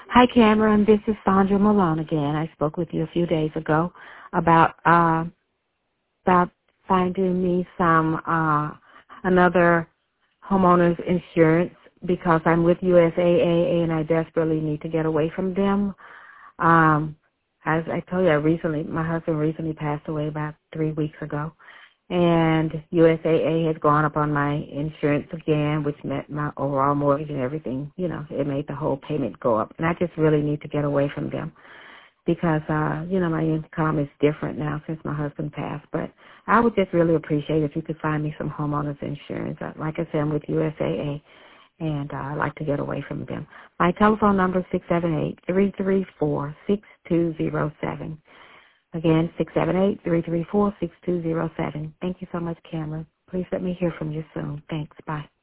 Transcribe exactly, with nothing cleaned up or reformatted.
Hi, Cameron. This is Sandra Malone again. I spoke with you a few days ago about uh, about finding me some uh, another homeowner's insurance because I'm with U S A A and I desperately need to get away from them. Um, as I told you, I recently, my husband recently passed away about three weeks ago. And U S A A has gone up on my insurance again, which met my overall mortgage and everything. You know, it made the whole payment go up. And I just really need to get away from them because, uh, you know, my income is different now since my husband passed. But I would just really appreciate if you could find me some homeowners insurance. Uh, Like I said, I'm with U S A A, and uh, I'd like to get away from them. My telephone number is six seven eight, three three four, six two zero seven. Again, six seven eight, three three four, six two zero seven. Thank you so much, Cameron. Please let me hear from you soon. Thanks. Bye.